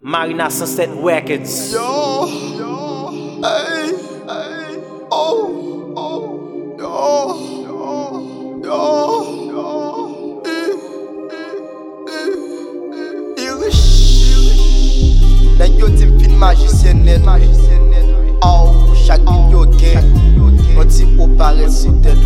Marina Sunset Records. Yo, hey, oh, Irish. Nan yo tim fin magicien net. Oh, chaque vidéo gain. On ti opare sous tête.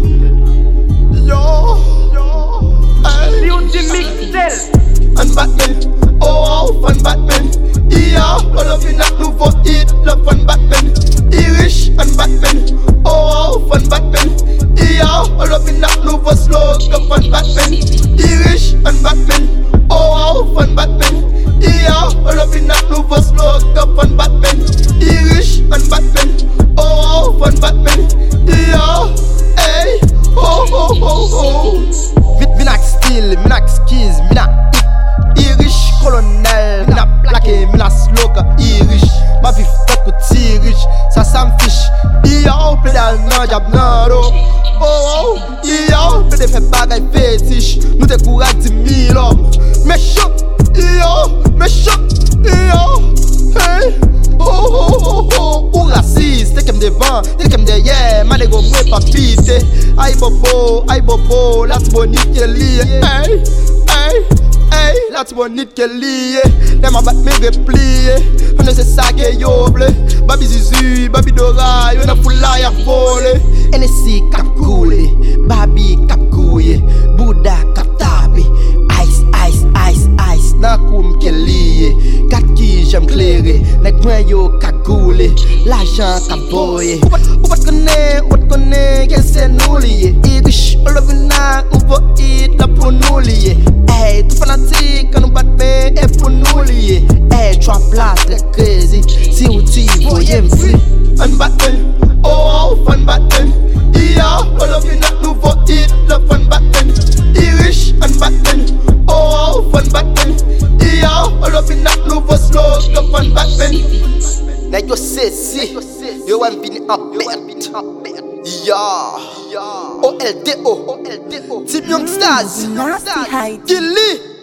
Yo, hey. Beauty Mixel. Un Batman, oh, fun Batman. Yeah, all of you not nouveau hit, love fun Batman. Irish and Batman, oh, fun Batman. Yeah, all of you not nouveau slow, come fun Batman. Irish and Batman, oh, fun Batman. Yeah, all of you not nouveau slow, come fun Batman. Irish and Batman, oh, fun Batman. Yeah, hey, oh. Minax style, minax keys, minax Irish colonel, mina plaqué, mina sloga Irish. Ma vie fuck ou Irish, ça me fiche. Yo, pédale nan jab nan ro. Oh, yo, pédale fait bagay fétiche. Nous décourage 10 000 hommes. Méchant, yo, hey. Oh, ou raciste, t'es comme devant, t'es comme derrière. Ma négo moué pas pité. Aïe bobo, la t'bonite qui est liée. Hey, la t'bonite qui est liée. Dem a bat me replié. On ne sait ça que yo blé. Babi Zizu, Babi Dora, yo na foula ya fole. NSC cap coulé, Babi cap couillé, Bouddha cap tapé. Ice, na koum qui est lié. Kat qui j'aime clairer, nek mwen yo cagoulé, l'argent cap boye. Ou pas connaît, qu'est c'est nous lié. Irish, all of you na, on va hit la pour nous lié. Hey, tout fanatique, quand nous bat mais est pour nous lié. Hey, trois places, très crazy, si ou tu voyez m'fri. Un Batman, oh, fun Batman. Yeah, all of you na, nouveau hit, la fun Batman. Irish, un Batman, oh, fun Batman. Yeah, all of you na, nouveau slow, la fun Batman. Now you say, see, you want be up, yeah, OLDO, Team Youngsters, Gilly.